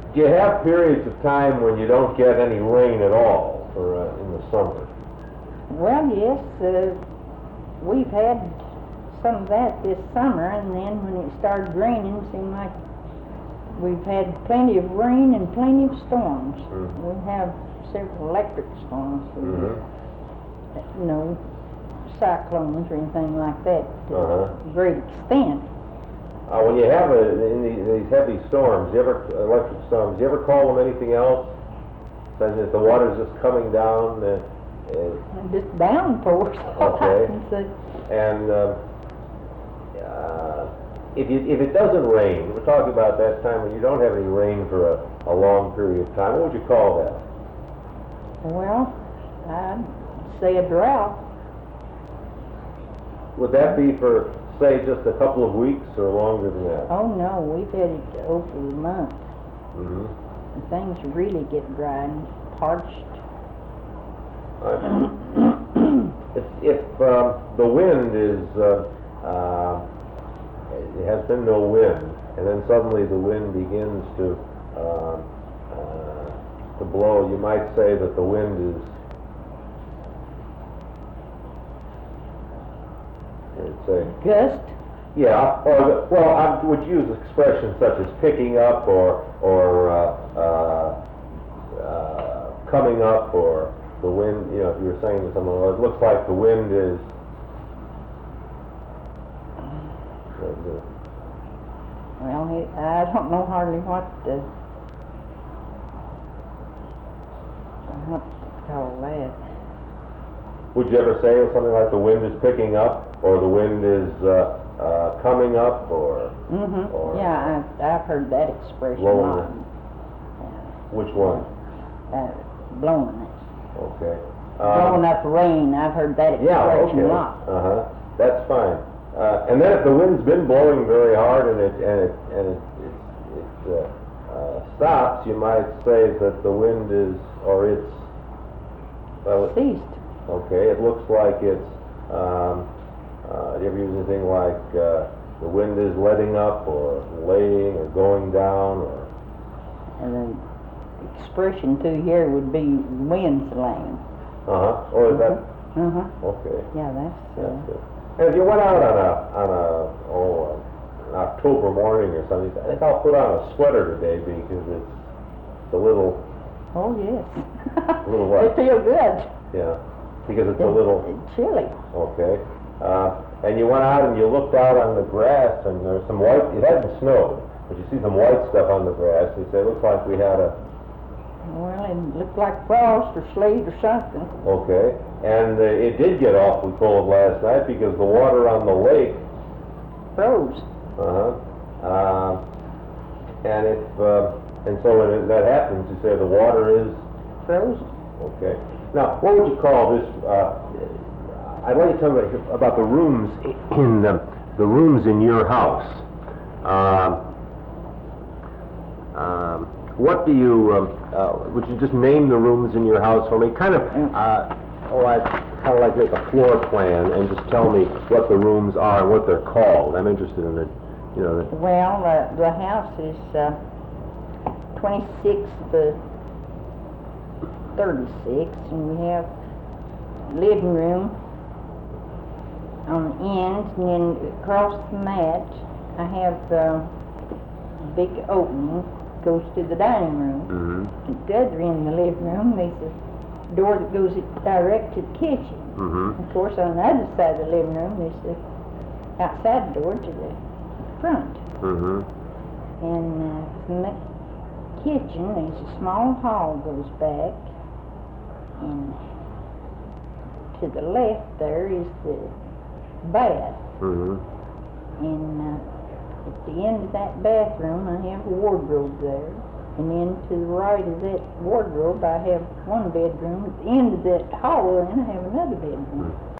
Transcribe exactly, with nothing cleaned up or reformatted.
Do you have periods of time when you don't get any rain at all for uh, in the summer? Well, yes, uh, we've had some of that this summer, and then when it started raining, it seemed like we've had plenty of rain and plenty of storms. Mm-hmm. We have several electric storms, Mm-hmm. you know, cyclones or anything like that to Uh-huh. a great extent. Uh, when you have a, in the, these heavy storms, you ever, electric storms, you ever call them anything else? Says that the water's just coming down, uh, uh, Just downpours, all Okay. I can say. and uh, uh, if, you, if it doesn't rain, we're talking about that time when you don't have any rain for a, a long period of time, what would you call that? Well, I'd say a drought. Would that be for, say, just a couple of weeks or longer than that? Oh no, we've had it over a month. Mm-hmm. And things really get dry and parched. Uh, if if um, the wind is, uh, uh, it has been no wind, and then suddenly the wind begins to uh, uh, to blow, you might say that the wind is, let's say, Gust? yeah, or the, well, I would use expressions such as picking up or or uh, uh, uh, coming up, or the wind. You know, if you were saying to someone, well, it looks like the wind is. Well, it, I don't know hardly what to, what to call that. Would you ever say something like the wind is picking up, or the wind is uh, uh, coming up, or Mm-hmm. Or- Yeah, I've, I've heard that expression a Blowing lot. it. Yeah, which one? uh, blowing it. Okay. Blowing up rain, I've heard that Yeah, expression okay. a lot. Uh-huh. That's fine. Uh, and then if the wind's been blowing very hard and it and it and it, it, it uh, uh, stops, you might say that the wind is, or it's, well, Ceased. okay, it looks like it's, um, uh, do you ever use anything like uh, the wind is letting up, or laying, or going down, or? And the expression too here would be wind slang. Uh-huh. Or is that, Uh-huh. okay. Yeah, that's, That's uh, good. And if you went out on a, on a, oh, an October morning or something, I think I'll put on a sweater today because it's a little, oh yes. A little what? They feel good. yeah, because it's a little, Chilly. okay. Uh, and you went out and you looked out on the grass and there's some white, it hadn't snowed, but you see some white stuff on the grass. You say, it looks like we had a, Well, it looked like frost or sleet or something. okay. And uh, it did get awfully cold last night because the water on the lake, Froze. uh-huh, uh, and if, uh, and so when it, that happens, you say the water is, Frozen. okay. Now, what would you call this, uh, I'd like to tell you about the rooms in, the, the rooms in your house. Um, um, what do you, um, uh, would you just name the rooms in your house for me? Kind of, uh, oh, I'd kind of like to make a floor plan and just tell me what the rooms are and what they're called. I'm interested in it, you know. The, Well, uh, the house is uh, twenty-six to thirty-six, and we have living room on the ends, and then across from that, I have uh, a big opening goes to the dining room. mm-hmm, At the other end of the living room, there's a door that goes direct to the kitchen. mm-hmm, Of course, on the other side of the living room, there's the outside door to the front. mm-hmm, And uh, from the kitchen, there's a small hall goes back, and to the left there is the bath. mm-hmm. And uh, at the end of that bathroom, I have a wardrobe there. And then to the right of that wardrobe, I have one bedroom. At the end of that hall, then I have another bedroom.